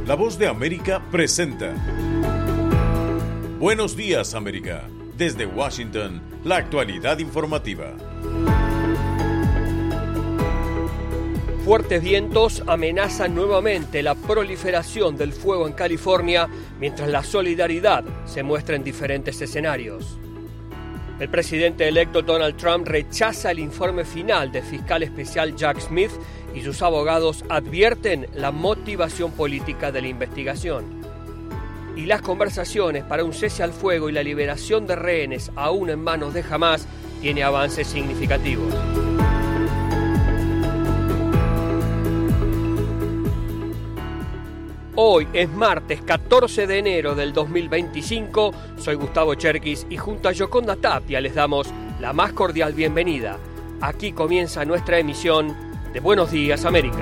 La Voz de América presenta Buenos Días, América. Desde Washington, la actualidad informativa. Fuertes vientos amenazan nuevamente la proliferación del fuego en California, mientras la solidaridad se muestra en diferentes escenarios. El presidente electo Donald Trump rechaza el informe final del fiscal especial Jack Smith y sus abogados advierten la motivación política de la investigación. Y las conversaciones para un cese al fuego y la liberación de rehenes aún en manos de Hamás tiene avances significativos. Hoy es martes 14 de enero del 2025, soy Gustavo Cherkis y junto a Yoconda Tapia les damos la más cordial bienvenida. Aquí comienza nuestra emisión de Buenos Días, América.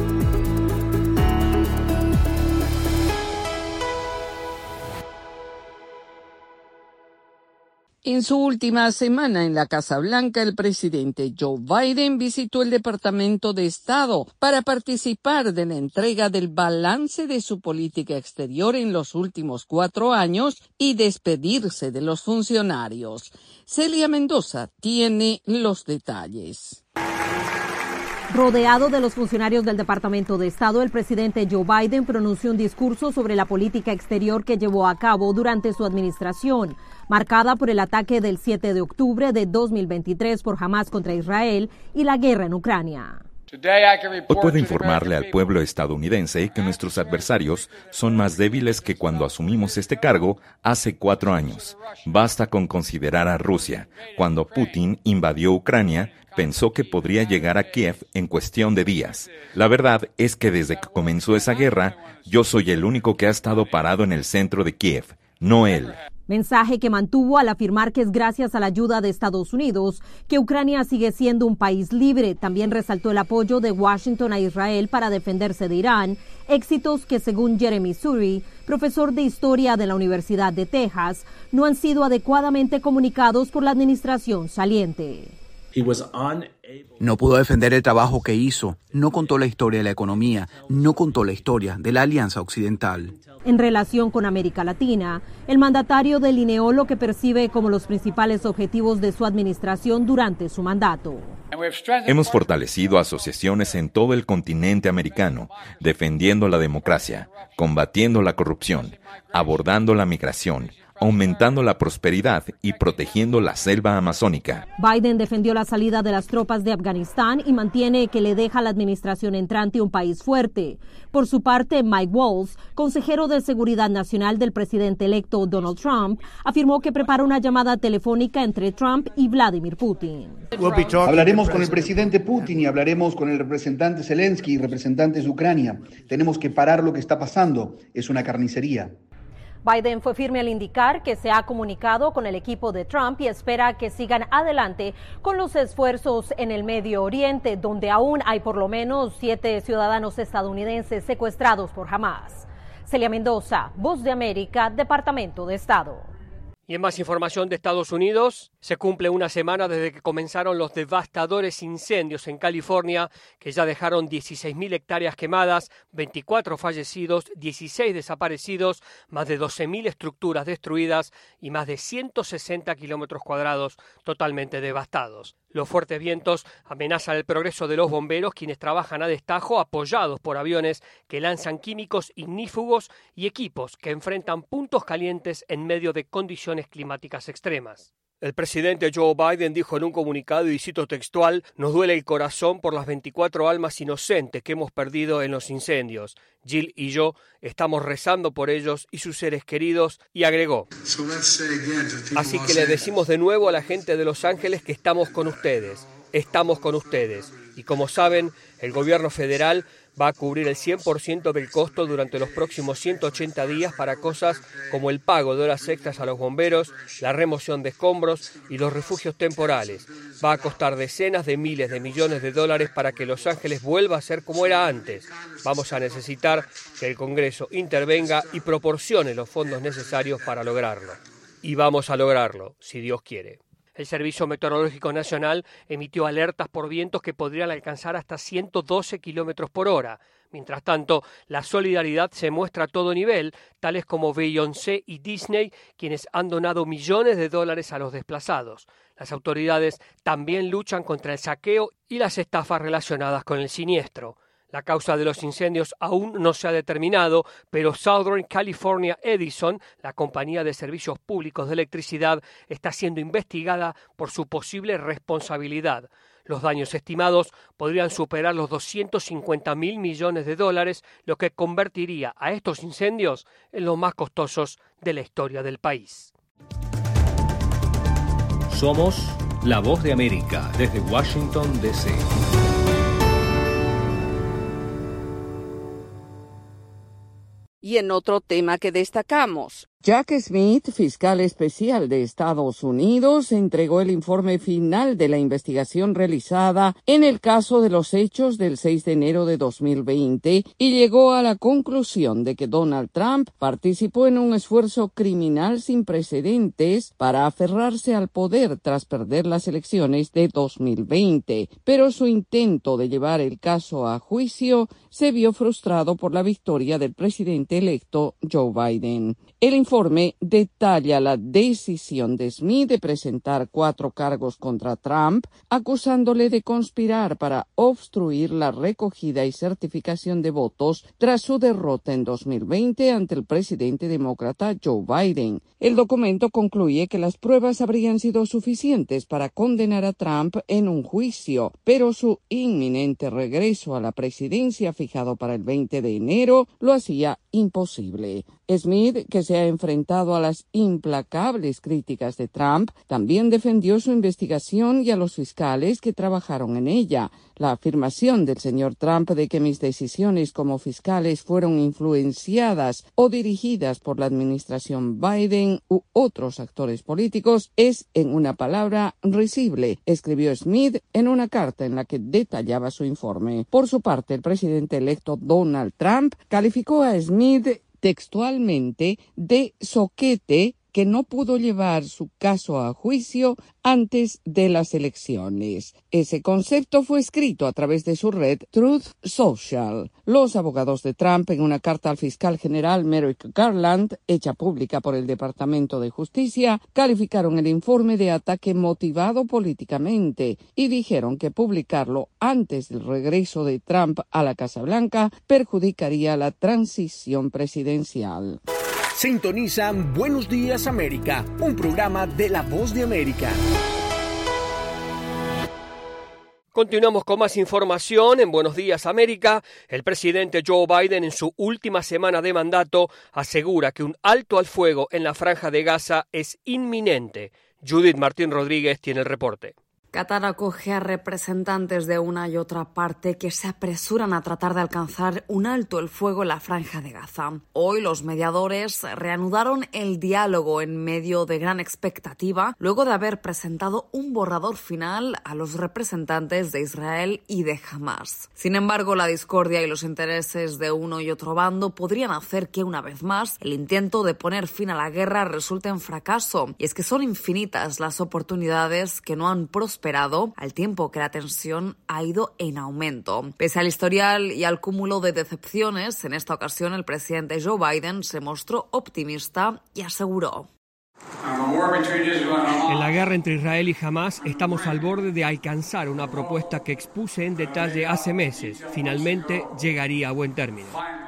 En su última semana en la Casa Blanca, el presidente Joe Biden visitó el Departamento de Estado para participar de la entrega del balance de su política exterior en los últimos 4 años y despedirse de los funcionarios. Celia Mendoza tiene los detalles. Rodeado de los funcionarios del Departamento de Estado, el presidente Joe Biden pronunció un discurso sobre la política exterior que llevó a cabo durante su administración, marcada por el ataque del 7 de octubre de 2023 por Hamás contra Israel y la guerra en Ucrania. Hoy puedo informarle al pueblo estadounidense que nuestros adversarios son más débiles que cuando asumimos este cargo hace 4 años. Basta con considerar a Rusia. Cuando Putin invadió Ucrania, pensó que podría llegar a Kiev en cuestión de días. La verdad es que desde que comenzó esa guerra, yo soy el único que ha estado parado en el centro de Kiev, no él. Mensaje que mantuvo al afirmar que es gracias a la ayuda de Estados Unidos que Ucrania sigue siendo un país libre. También resaltó el apoyo de Washington a Israel para defenderse de Irán, éxitos que según Jeremy Suri, profesor de historia de la Universidad de Texas, no han sido adecuadamente comunicados por la administración saliente. No pudo defender el trabajo que hizo, no contó la historia de la economía, no contó la historia de la Alianza Occidental. En relación con América Latina, el mandatario delineó lo que percibe como los principales objetivos de su administración durante su mandato. Hemos fortalecido asociaciones en todo el continente americano, defendiendo la democracia, combatiendo la corrupción, abordando la migración, aumentando la prosperidad y protegiendo la selva amazónica. Biden defendió la salida de las tropas de Afganistán y mantiene que le deja a la administración entrante un país fuerte. Por su parte, Mike Waltz, consejero de Seguridad Nacional del presidente electo Donald Trump, afirmó que prepara una llamada telefónica entre Trump y Vladimir Putin. Hablaremos con el presidente Putin y hablaremos con el representante Zelensky y representantes de Ucrania. Tenemos que parar lo que está pasando. Es una carnicería. Biden fue firme al indicar que se ha comunicado con el equipo de Trump y espera que sigan adelante con los esfuerzos en el Medio Oriente, donde aún hay por lo menos 7 ciudadanos estadounidenses secuestrados por Hamás. Celia Mendoza, Voz de América, Departamento de Estado. Y en más información de Estados Unidos, se cumple una semana desde que comenzaron los devastadores incendios en California, que ya dejaron 16.000 hectáreas quemadas, 24 fallecidos, 16 desaparecidos, más de 12.000 estructuras destruidas y más de 160 kilómetros cuadrados totalmente devastados. Los fuertes vientos amenazan el progreso de los bomberos, quienes trabajan a destajo, apoyados por aviones que lanzan químicos ignífugos y equipos que enfrentan puntos calientes en medio de condiciones climáticas extremas. El presidente Joe Biden dijo en un comunicado, y cito textual: "Nos duele el corazón por las 24 almas inocentes que hemos perdido en los incendios. Jill y yo estamos rezando por ellos y sus seres queridos", y agregó: "Así que le decimos de nuevo a la gente de Los Ángeles que estamos con ustedes. Y como saben, el gobierno federal va a cubrir el 100% del costo durante los próximos 180 días para cosas como el pago de horas extras a los bomberos, la remoción de escombros y los refugios temporales. Va a costar decenas de miles de millones de dólares para que Los Ángeles vuelva a ser como era antes. Vamos a necesitar que el Congreso intervenga y proporcione los fondos necesarios para lograrlo. Y vamos a lograrlo, si Dios quiere". El Servicio Meteorológico Nacional emitió alertas por vientos que podrían alcanzar hasta 112 kilómetros por hora. Mientras tanto, la solidaridad se muestra a todo nivel, tales como Beyoncé y Disney, quienes han donado millones de dólares a los desplazados. Las autoridades también luchan contra el saqueo y las estafas relacionadas con el siniestro. La causa de los incendios aún no se ha determinado, pero Southern California Edison, la compañía de servicios públicos de electricidad, está siendo investigada por su posible responsabilidad. Los daños estimados podrían superar los $250.000 millones, lo que convertiría a estos incendios en los más costosos de la historia del país. Somos La Voz de América desde Washington, D.C. Y en otro tema que destacamos, Jack Smith, fiscal especial de Estados Unidos, entregó el informe final de la investigación realizada en el caso de los hechos del 6 de enero de 2020 y llegó a la conclusión de que Donald Trump participó en un esfuerzo criminal sin precedentes para aferrarse al poder tras perder las elecciones de 2020, pero su intento de llevar el caso a juicio se vio frustrado por la victoria del presidente electo Joe Biden. El informe detalla la decisión de Smith de presentar 4 cargos contra Trump, acusándole de conspirar para obstruir la recogida y certificación de votos tras su derrota en 2020 ante el presidente demócrata Joe Biden. El documento concluye que las pruebas habrían sido suficientes para condenar a Trump en un juicio, pero su inminente regreso a la presidencia fijado para el 20 de enero lo hacía imposible. Smith, que se ha enfrentado a las implacables críticas de Trump, también defendió su investigación y a los fiscales que trabajaron en ella. La afirmación del señor Trump de que mis decisiones como fiscales fueron influenciadas o dirigidas por la administración Biden u otros actores políticos es, en una palabra, risible, escribió Smith en una carta en la que detallaba su informe. Por su parte, el presidente electo Donald Trump calificó a Smith textualmente de soquete que no pudo llevar su caso a juicio antes de las elecciones. Ese concepto fue escrito a través de su red Truth Social. Los abogados de Trump, en una carta al fiscal general Merrick Garland, hecha pública por el Departamento de Justicia, calificaron el informe de ataque motivado políticamente y dijeron que publicarlo antes del regreso de Trump a la Casa Blanca perjudicaría la transición presidencial. Sintonizan Buenos Días América, un programa de La Voz de América. Continuamos con más información en Buenos Días América. El presidente Joe Biden en su última semana de mandato asegura que un alto al fuego en la Franja de Gaza es inminente. Judith Martín Rodríguez tiene el reporte. Qatar acoge a representantes de una y otra parte que se apresuran a tratar de alcanzar un alto el fuego en la Franja de Gaza. Hoy los mediadores reanudaron el diálogo en medio de gran expectativa, luego de haber presentado un borrador final a los representantes de Israel y de Hamas. Sin embargo, la discordia y los intereses de uno y otro bando podrían hacer que, una vez más, el intento de poner fin a la guerra resulte en fracaso. Y es que son infinitas las oportunidades que no han prosperado al tiempo que la tensión ha ido en aumento. Pese al historial y al cúmulo de decepciones, en esta ocasión el presidente Joe Biden se mostró optimista y aseguró: en la guerra entre Israel y Hamas estamos al borde de alcanzar una propuesta que expuse en detalle hace meses. Finalmente llegaría a buen término.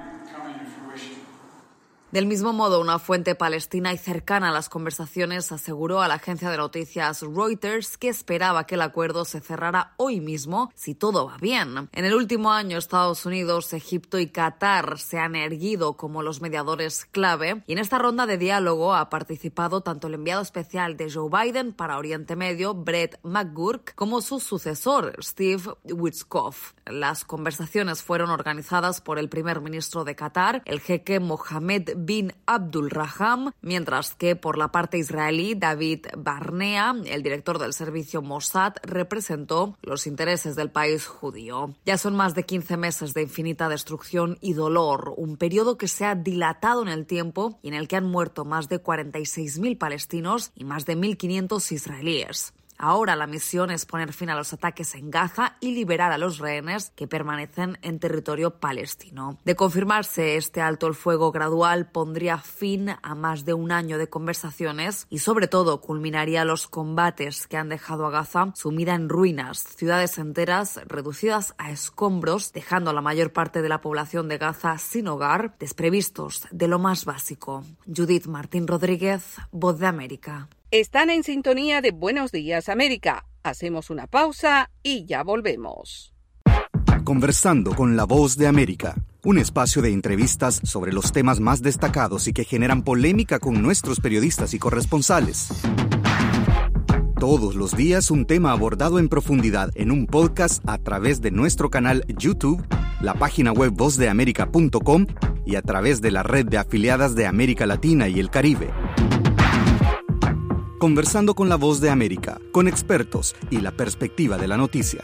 Del mismo modo, una fuente palestina y cercana a las conversaciones aseguró a la agencia de noticias Reuters que esperaba que el acuerdo se cerrara hoy mismo si todo va bien. En el último año, Estados Unidos, Egipto y Qatar se han erguido como los mediadores clave y en esta ronda de diálogo ha participado tanto el enviado especial de Joe Biden para Oriente Medio, Brett McGurk, como su sucesor, Steve Witkoff. Las conversaciones fueron organizadas por el primer ministro de Qatar, el jeque Mohammed bin Abdulrahman, mientras que por la parte israelí, David Barnea, el director del servicio Mossad, representó los intereses del país judío. Ya son más de 15 meses de infinita destrucción y dolor, un periodo que se ha dilatado en el tiempo y en el que han muerto más de 46.000 palestinos y más de 1.500 israelíes. Ahora la misión es poner fin a los ataques en Gaza y liberar a los rehenes que permanecen en territorio palestino. De confirmarse este alto el fuego gradual, pondría fin a más de un año de conversaciones y sobre todo culminaría los combates que han dejado a Gaza sumida en ruinas, ciudades enteras reducidas a escombros, dejando a la mayor parte de la población de Gaza sin hogar, desprevistos de lo más básico. Judith Martín Rodríguez, Voz de América. Están en sintonía de Buenos Días América. Hacemos una pausa y ya volvemos. Conversando con la Voz de América, un espacio de entrevistas sobre los temas más destacados y que generan polémica con nuestros periodistas y corresponsales. Todos los días un tema abordado en profundidad en un podcast a través de nuestro canal YouTube, la página web vozdeamerica.com y a través de la red de afiliadas de América Latina y el Caribe. Conversando con la Voz de América, con expertos y la perspectiva de la noticia.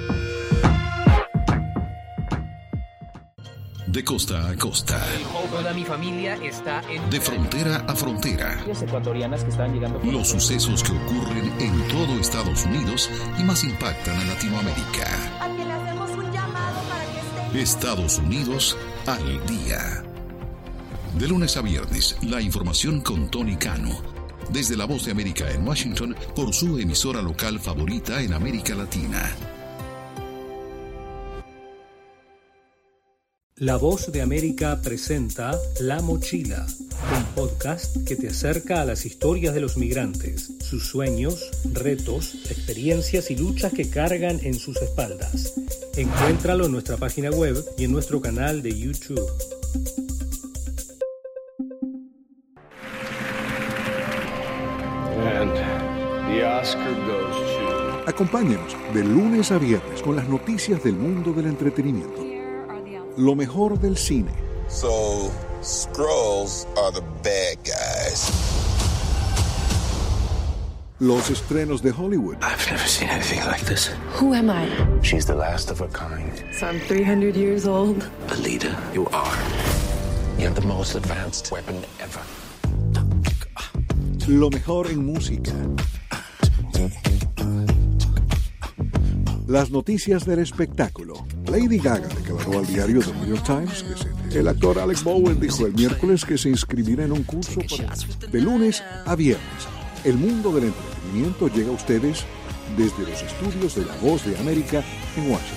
De costa a costa. Toda mi familia está en... De frontera a frontera. Ecuatorianas que están llegando... Los sucesos que ocurren en todo Estados Unidos y más impactan a Latinoamérica. A que le hacemos un llamado para que esté... Estados Unidos al día. De lunes a viernes, la información con Tony Cano. Desde La Voz de América en Washington, por su emisora local favorita en América Latina. La Voz de América presenta La Mochila, un podcast que te acerca a las historias de los migrantes, sus sueños, retos, experiencias y luchas que cargan en sus espaldas. Encuéntralo en nuestra página web y en nuestro canal de YouTube. Acompáñenos de lunes a viernes con las noticias del mundo del entretenimiento. Lo mejor del cine. So, Skrulls are the bad guys. Los estrenos de Hollywood. I've never seen anything like this. Who am I? She's the last of her kind. So I'm 300 years old. A leader, you are. You have the most advanced weapon ever. Lo mejor en música. Las noticias del espectáculo. Lady Gaga declaró al diario The New York Times que el actor Alec Bowen dijo el miércoles que se inscribirá en un curso de lunes a viernes. El mundo del entretenimiento llega a ustedes desde los estudios de La Voz de América en Washington.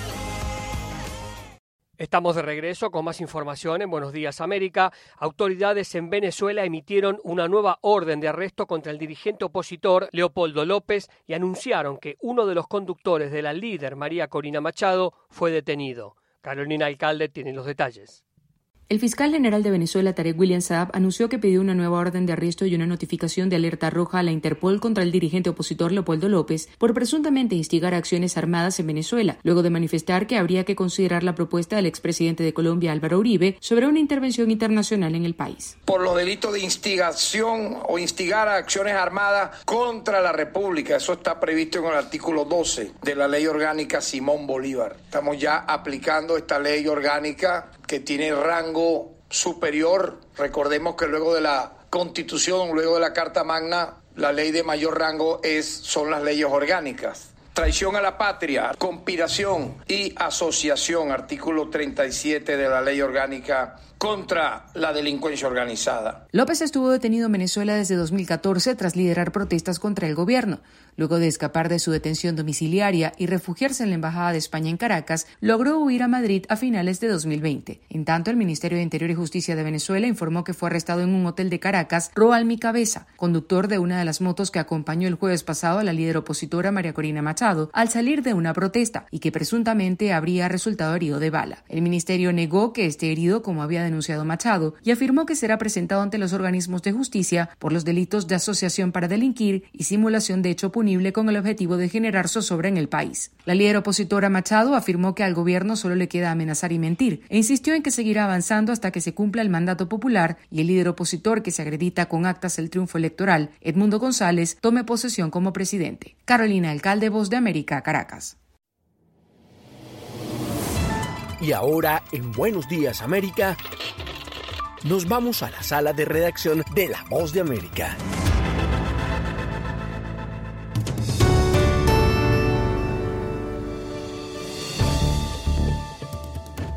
Estamos de regreso con más información en Buenos Días América. Autoridades en Venezuela emitieron una nueva orden de arresto contra el dirigente opositor Leopoldo López y anunciaron que uno de los conductores de la líder María Corina Machado fue detenido. Carolina Alcalde tiene los detalles. El fiscal general de Venezuela, Tarek William Saab, anunció que pidió una nueva orden de arresto y una notificación de alerta roja a la Interpol contra el dirigente opositor Leopoldo López por presuntamente instigar acciones armadas en Venezuela, luego de manifestar que habría que considerar la propuesta del expresidente de Colombia, Álvaro Uribe, sobre una intervención internacional en el país. Por los delitos de instigación o instigar a acciones armadas contra la República, eso está previsto en el artículo 12 de la Ley Orgánica Simón Bolívar. Estamos ya aplicando esta ley orgánica que tiene rango superior. Recordemos que luego de la Constitución, luego de la Carta Magna, la ley de mayor rango son las leyes orgánicas. Traición a la patria, conspiración y asociación, artículo 37 de la ley orgánica contra la delincuencia organizada. López estuvo detenido en Venezuela desde 2014 tras liderar protestas contra el gobierno. Luego de escapar de su detención domiciliaria y refugiarse en la Embajada de España en Caracas, logró huir a Madrid a finales de 2020. En tanto, el Ministerio de Interior y Justicia de Venezuela informó que fue arrestado en un hotel de Caracas Roal Mi Cabeza, conductor de una de las motos que acompañó el jueves pasado a la líder opositora María Corina Machado al salir de una protesta y que presuntamente habría resultado herido de bala. El ministerio negó que esté herido, como había denunciado Machado, y afirmó que será presentado ante los organismos de justicia por los delitos de asociación para delinquir y simulación de hecho punible con el objetivo de generar zozobra en el país. La líder opositora Machado afirmó que al gobierno solo le queda amenazar y mentir e insistió en que seguirá avanzando hasta que se cumpla el mandato popular y el líder opositor que se acredita con actas el triunfo electoral, Edmundo González, tome posesión como presidente. Carolina Alcalde, Voz de América, Caracas. Y ahora, en Buenos Días América, nos vamos a la sala de redacción de La Voz de América.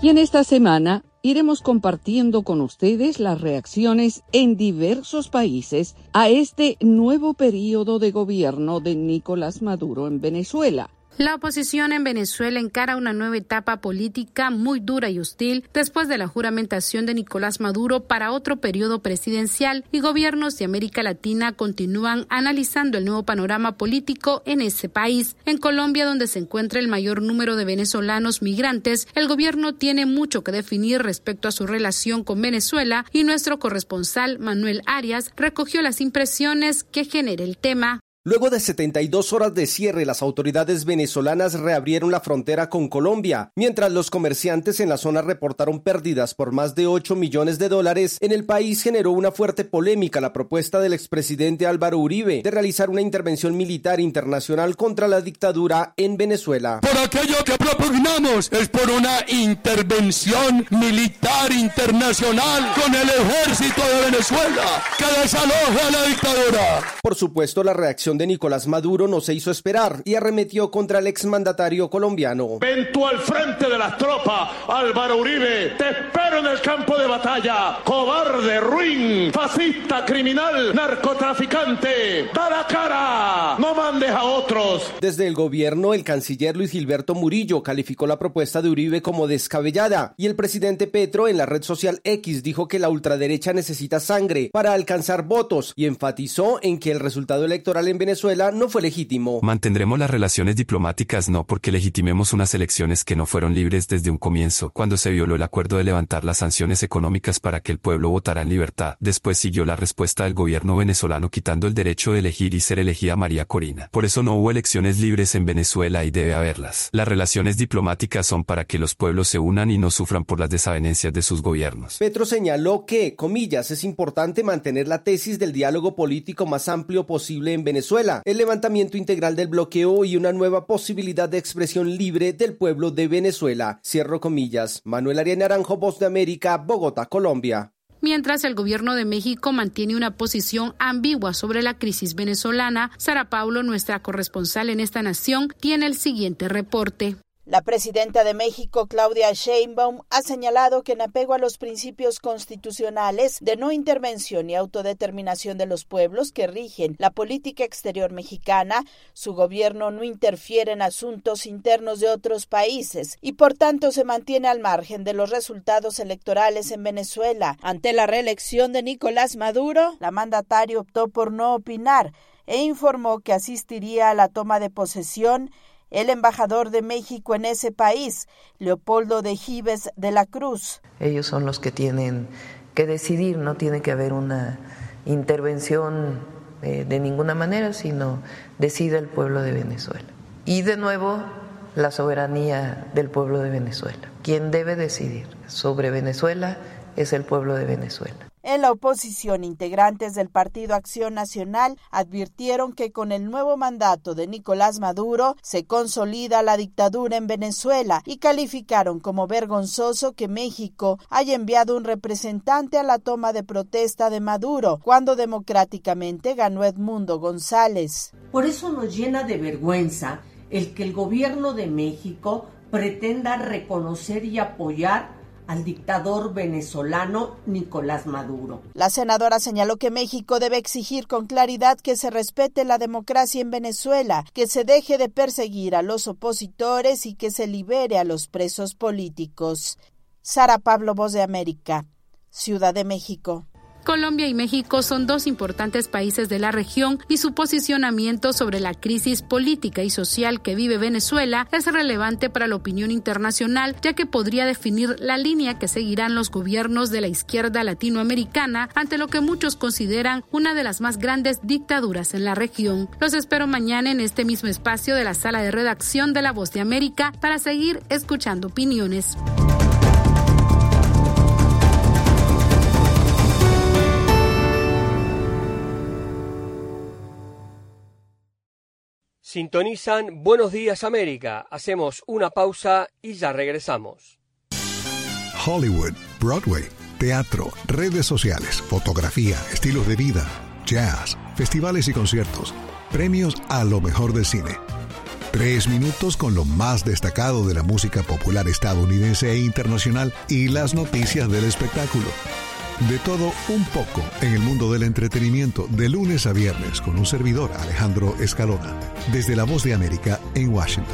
Y en esta semana iremos compartiendo con ustedes las reacciones en diversos países a este nuevo periodo de gobierno de Nicolás Maduro en Venezuela. La oposición en Venezuela encara una nueva etapa política muy dura y hostil después de la juramentación de Nicolás Maduro para otro periodo presidencial, y gobiernos de América Latina continúan analizando el nuevo panorama político en ese país. En Colombia, donde se encuentra el mayor número de venezolanos migrantes, el gobierno tiene mucho que definir respecto a su relación con Venezuela, y nuestro corresponsal Manuel Arias recogió las impresiones que genera el tema. Luego de 72 horas de cierre, las autoridades venezolanas reabrieron la frontera con Colombia, mientras los comerciantes en la zona reportaron pérdidas por más de $8 millones. En el país generó una fuerte polémica la propuesta del expresidente Álvaro Uribe de realizar una intervención militar internacional contra la dictadura en Venezuela. Por aquello que propugnamos es por una intervención militar internacional con el ejército de Venezuela que desaloje a la dictadura. Por supuesto, la reacción de Nicolás Maduro no se hizo esperar y arremetió contra el exmandatario colombiano. Ven tú al frente de las tropas, Álvaro Uribe, te espero en el campo de batalla, cobarde, ruin, fascista, criminal, narcotraficante, da la cara, no mandes a otros. Desde el gobierno, el canciller Luis Gilberto Murillo calificó la propuesta de Uribe como descabellada, y el presidente Petro en la red social X dijo que la ultraderecha necesita sangre para alcanzar votos y enfatizó en que el resultado electoral en Venezuela no fue legítimo. Mantendremos las relaciones diplomáticas no porque legitimemos unas elecciones que no fueron libres desde un comienzo, cuando se violó el acuerdo de levantar las sanciones económicas para que el pueblo votara en libertad. Después siguió la respuesta del gobierno venezolano quitando el derecho de elegir y ser elegida María Corina. Por eso no hubo elecciones libres en Venezuela y debe haberlas. Las relaciones diplomáticas son para que los pueblos se unan y no sufran por las desavenencias de sus gobiernos. Petro señaló que, comillas, es importante mantener la tesis del diálogo político más amplio posible en Venezuela, el levantamiento integral del bloqueo y una nueva posibilidad de expresión libre del pueblo de Venezuela. Cierro comillas. Manuel Arias Naranjo, Voz de América, Bogotá, Colombia. Mientras el gobierno de México mantiene una posición ambigua sobre la crisis venezolana, Sara Paulo, nuestra corresponsal en esta nación, tiene el siguiente reporte. La presidenta de México, Claudia Sheinbaum, ha señalado que en apego a los principios constitucionales de no intervención y autodeterminación de los pueblos que rigen la política exterior mexicana, su gobierno no interfiere en asuntos internos de otros países y por tanto se mantiene al margen de los resultados electorales en Venezuela. Ante la reelección de Nicolás Maduro, la mandataria optó por no opinar e informó que asistiría a la toma de posesión el embajador de México en ese país, Leopoldo de Gives de la Cruz. Ellos son los que tienen que decidir, no tiene que haber una intervención de ninguna manera, sino decide el pueblo de Venezuela. Y de nuevo, la soberanía del pueblo de Venezuela. Quien debe decidir sobre Venezuela es el pueblo de Venezuela. En la oposición, integrantes del Partido Acción Nacional advirtieron que con el nuevo mandato de Nicolás Maduro se consolida la dictadura en Venezuela y calificaron como vergonzoso que México haya enviado un representante a la toma de protesta de Maduro, cuando democráticamente ganó Edmundo González. Por eso nos llena de vergüenza el que el gobierno de México pretenda reconocer y apoyar al dictador venezolano Nicolás Maduro. La senadora señaló que México debe exigir con claridad que se respete la democracia en Venezuela, que se deje de perseguir a los opositores y que se libere a los presos políticos. Sara Pablo, Voz de América, Ciudad de México. Colombia y México son dos importantes países de la región y su posicionamiento sobre la crisis política y social que vive Venezuela es relevante para la opinión internacional, ya que podría definir la línea que seguirán los gobiernos de la izquierda latinoamericana ante lo que muchos consideran una de las más grandes dictaduras en la región. Los espero mañana en este mismo espacio de la sala de redacción de La Voz de América para seguir escuchando opiniones. Sintonizan Buenos Días América. Hacemos una pausa y ya regresamos. Hollywood, Broadway, teatro, redes sociales, fotografía, estilos de vida, jazz, festivales y conciertos, premios a lo mejor del cine. 3 minutos con lo más destacado de la música popular estadounidense e internacional y las noticias del espectáculo. De todo un poco en el mundo del entretenimiento, de lunes a viernes, con un servidor, Alejandro Escalona, desde La Voz de América en Washington.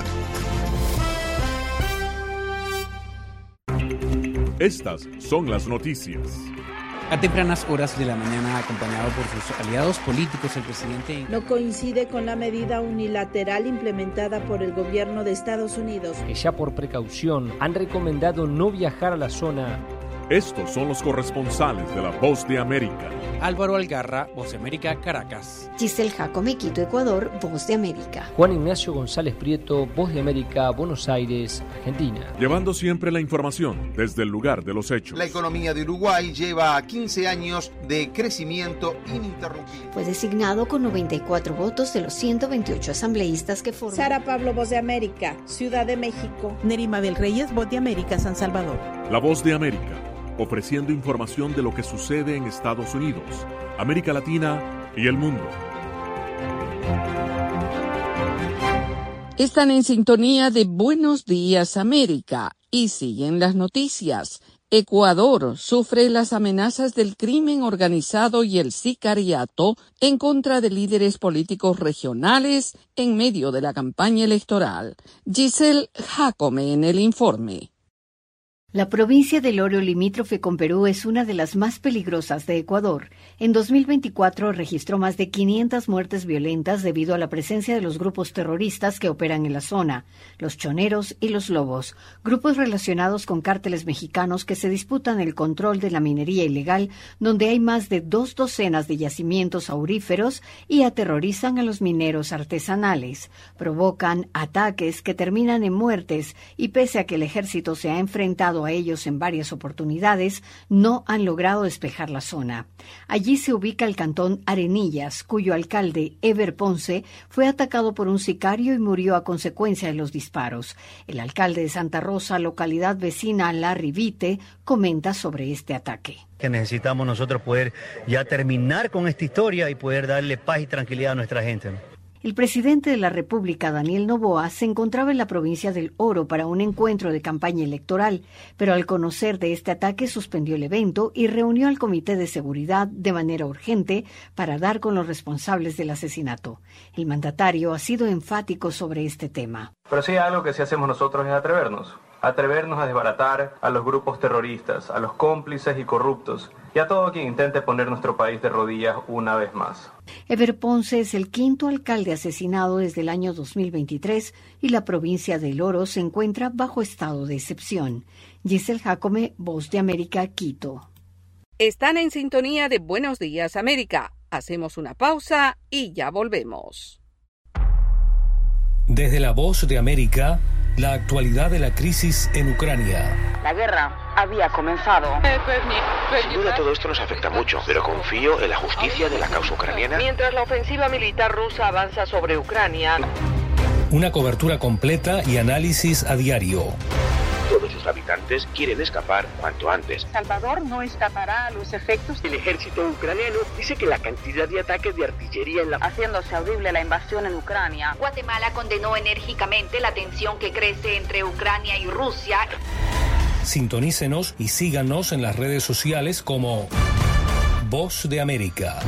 Estas son las noticias. A tempranas horas de la mañana, acompañado por sus aliados políticos, el presidente no coincide con la medida unilateral implementada por el gobierno de Estados Unidos, que ya por precaución han recomendado no viajar a la zona. Estos son los corresponsales de La Voz de América. Álvaro Algarra, Voz de América, Caracas. Giselle Jacome, Quito, Ecuador, Voz de América. Juan Ignacio González Prieto, Voz de América, Buenos Aires, Argentina. Llevando siempre la información desde el lugar de los hechos. La economía de Uruguay lleva 15 años de crecimiento ininterrumpido. Fue designado con 94 votos de los 128 asambleístas que forman. Sara Pablo, Voz de América, Ciudad de México. Nerima Bel Reyes, Voz de América, San Salvador. La Voz de América, ofreciendo información de lo que sucede en Estados Unidos, América Latina y el mundo. Están en sintonía de Buenos Días América y siguen las noticias. Ecuador sufre las amenazas del crimen organizado y el sicariato en contra de líderes políticos regionales en medio de la campaña electoral. Giselle Jacome en el informe. La provincia del Oro, limítrofe con Perú, es una de las más peligrosas de Ecuador. En 2024 registró más de 500 muertes violentas debido a la presencia de los grupos terroristas que operan en la zona, los choneros y los lobos, grupos relacionados con cárteles mexicanos que se disputan el control de la minería ilegal, donde hay más de 2 docenas de yacimientos auríferos y aterrorizan a los mineros artesanales. Provocan ataques que terminan en muertes y pese a que el ejército se ha enfrentado a ellos en varias oportunidades, no han logrado despejar la zona. Allí se ubica el cantón Arenillas, cuyo alcalde, Ever Ponce, fue atacado por un sicario y murió a consecuencia de los disparos. El alcalde de Santa Rosa, localidad vecina a Larry Vite, comenta sobre este ataque. Que necesitamos nosotros poder ya terminar con esta historia y poder darle paz y tranquilidad a nuestra gente, ¿no? El presidente de la República, Daniel Noboa, se encontraba en la provincia del Oro para un encuentro de campaña electoral, pero al conocer de este ataque suspendió el evento y reunió al Comité de Seguridad de manera urgente para dar con los responsables del asesinato. El mandatario ha sido enfático sobre este tema. Pero sí, algo que sí hacemos nosotros es atrevernos a desbaratar a los grupos terroristas, a los cómplices y corruptos, y a todo quien intente poner nuestro país de rodillas una vez más. Ever Ponce es el 5º alcalde asesinado desde el año 2023 y la provincia del Oro se encuentra bajo estado de excepción. Giselle Jacome, Voz de América, Quito. Están en sintonía de Buenos Días América. Hacemos una pausa y ya volvemos. Desde La Voz de América, la actualidad de la crisis en Ucrania. La guerra había comenzado. Sin duda todo esto nos afecta mucho, pero confío en la justicia de la causa ucraniana. Mientras la ofensiva militar rusa avanza sobre Ucrania. Una cobertura completa y análisis a diario. Todos sus habitantes quieren escapar cuanto antes. Salvador no escapará a los efectos. El ejército ucraniano dice que la cantidad de ataques de artillería en la... haciéndose audible la invasión en Ucrania. Guatemala condenó enérgicamente la tensión que crece entre Ucrania y Rusia. Sintonícenos y síganos en las redes sociales como Voz de América.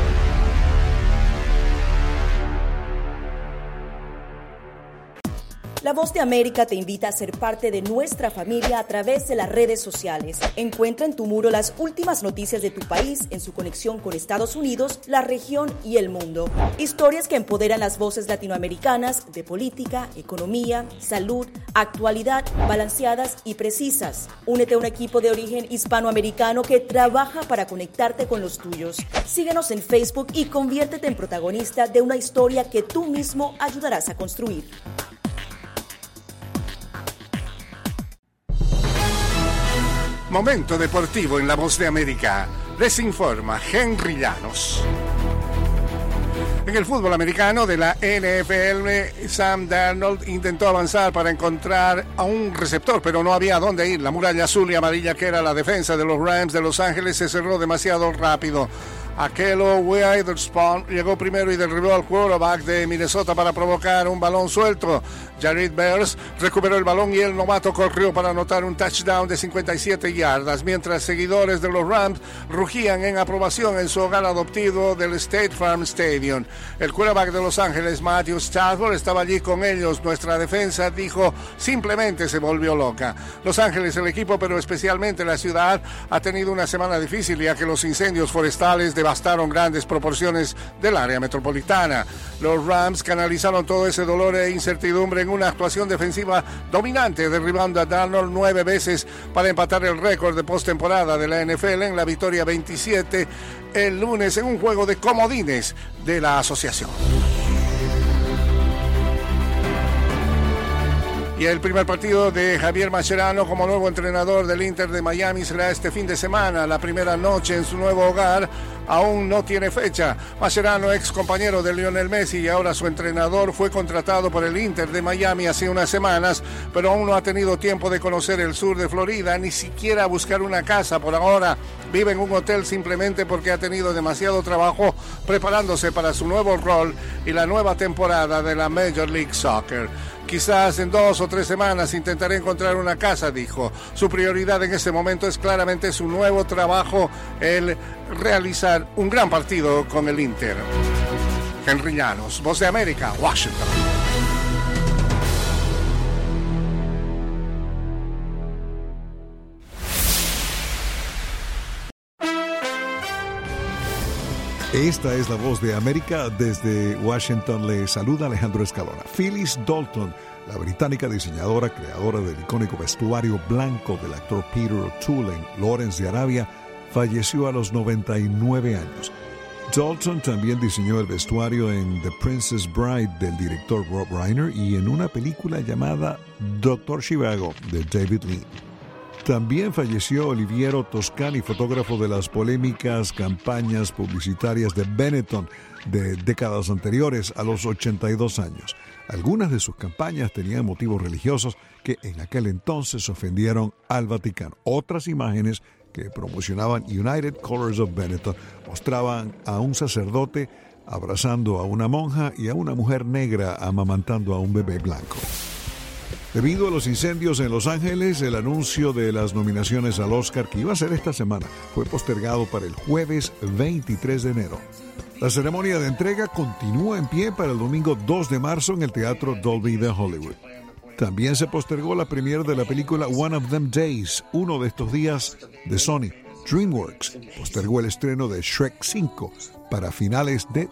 La Voz de América te invita a ser parte de nuestra familia a través de las redes sociales. Encuentra en tu muro las últimas noticias de tu país en su conexión con Estados Unidos, la región y el mundo. Historias que empoderan las voces latinoamericanas de política, economía, salud, actualidad, balanceadas y precisas. Únete a un equipo de origen hispanoamericano que trabaja para conectarte con los tuyos. Síguenos en Facebook y conviértete en protagonista de una historia que tú mismo ayudarás a construir. Momento deportivo en La Voz de América. Les informa Henry Llanos. En el fútbol americano de la NFL, Sam Darnold intentó avanzar para encontrar a un receptor, pero no había dónde ir. La muralla azul y amarilla que era la defensa de los Rams de Los Ángeles se cerró demasiado rápido. Akello Witherspoon llegó primero y derribó al quarterback de Minnesota para provocar un balón suelto. Jared Bears recuperó el balón y el novato corrió para anotar un touchdown de 57 yardas, mientras seguidores de los Rams rugían en aprobación en su hogar adoptivo del State Farm Stadium. El quarterback de Los Ángeles, Matthew Stafford, estaba allí con ellos. Nuestra defensa, dijo, simplemente se volvió loca. Los Ángeles, el equipo, pero especialmente la ciudad, ha tenido una semana difícil, ya que los incendios forestales devastaron grandes proporciones del área metropolitana. Los Rams canalizaron todo ese dolor e incertidumbre en una actuación defensiva dominante, derribando a Darnold 9 veces para empatar el récord de postemporada de la NFL en la victoria 27 el lunes en un juego de comodines de la asociación. Y el primer partido de Javier Mascherano como nuevo entrenador del Inter de Miami será este fin de semana. La primera noche en su nuevo hogar aún no tiene fecha. Mascherano, ex compañero de Lionel Messi y ahora su entrenador, fue contratado por el Inter de Miami hace unas semanas, pero aún no ha tenido tiempo de conocer el sur de Florida, ni siquiera buscar una casa por ahora. Vive en un hotel simplemente porque ha tenido demasiado trabajo preparándose para su nuevo rol y la nueva temporada de la Major League Soccer. Quizás en 2 o 3 semanas intentaré encontrar una casa, dijo. Su prioridad en este momento es claramente su nuevo trabajo, el realizar un gran partido con el Inter. Henry Llanos, Voz de América, Washington. Esta es la Voz de América. Desde Washington le saluda Alejandro Escalona. Phyllis Dalton, la británica diseñadora, creadora del icónico vestuario blanco del actor Peter O'Toole en Lawrence de Arabia, falleció a los 99 años. Dalton también diseñó el vestuario en The Princess Bride del director Rob Reiner y en una película llamada Dr. Zhivago de David Lean. También falleció Oliviero Toscani, fotógrafo de las polémicas campañas publicitarias de Benetton de décadas anteriores, a los 82 años. Algunas de sus campañas tenían motivos religiosos que en aquel entonces ofendieron al Vaticano. Otras imágenes que promocionaban United Colors of Benetton mostraban a un sacerdote abrazando a una monja y a una mujer negra amamantando a un bebé blanco. Debido a los incendios en Los Ángeles, el anuncio de las nominaciones al Oscar, que iba a ser esta semana, fue postergado para el jueves 23 de enero. La ceremonia de entrega continúa en pie para el domingo 2 de marzo en el Teatro Dolby de Hollywood. También se postergó la premiere de la película One of Them Days, uno de estos días, de Sony. DreamWorks postergó el estreno de Shrek 5 para finales de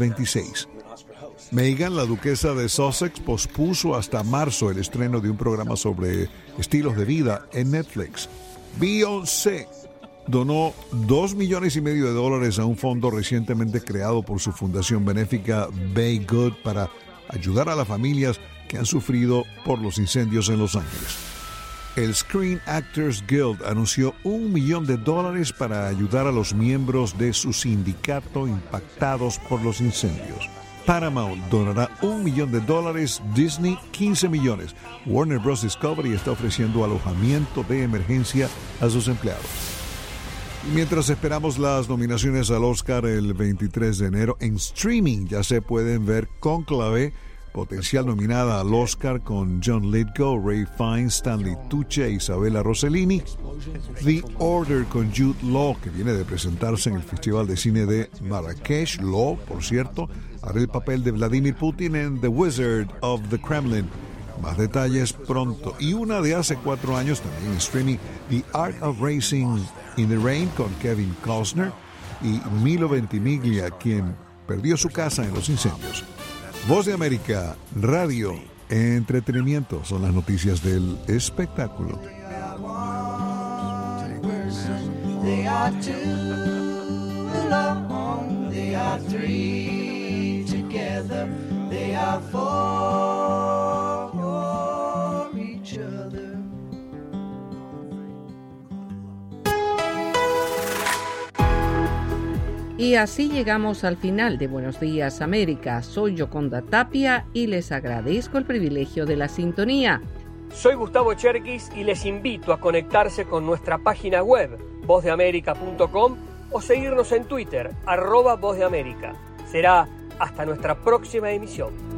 2026. Meghan, la duquesa de Sussex, pospuso hasta marzo el estreno de un programa sobre estilos de vida en Netflix. Beyoncé donó $2,5 millones a un fondo recientemente creado por su fundación benéfica Bay Good para ayudar a las familias que han sufrido por los incendios en Los Ángeles. El Screen Actors Guild anunció $1 millón para ayudar a los miembros de su sindicato impactados por los incendios. Paramount donará $1 millón, Disney $15 millones. Warner Bros. Discovery está ofreciendo alojamiento de emergencia a sus empleados. Mientras esperamos las nominaciones al Oscar el 23 de enero, en streaming ya se pueden ver Cónclave, potencial nominada al Oscar con John Lithgow, Ray Fiennes, Stanley Tucci e Isabella Rossellini. The Order con Jude Law, que viene de presentarse en el Festival de Cine de Marrakech. Law, por cierto, hará el papel de Vladimir Putin en The Wizard of the Kremlin. Más detalles pronto. Y una de hace 4 años, también en streaming, The Art of Racing in the Rain con Kevin Costner y Milo Ventimiglia, quien perdió su casa en los incendios. Voz de América, radio, entretenimiento, son las noticias del espectáculo. They are two alone, they are three together, they are for each other. Y así llegamos al final de Buenos Días América. Soy Yoconda Tapia y les agradezco el privilegio de la sintonía. Soy Gustavo Cherkis y les invito a conectarse con nuestra página web, vozdeamerica.com, o seguirnos en Twitter, @Voz de América. Será hasta nuestra próxima emisión.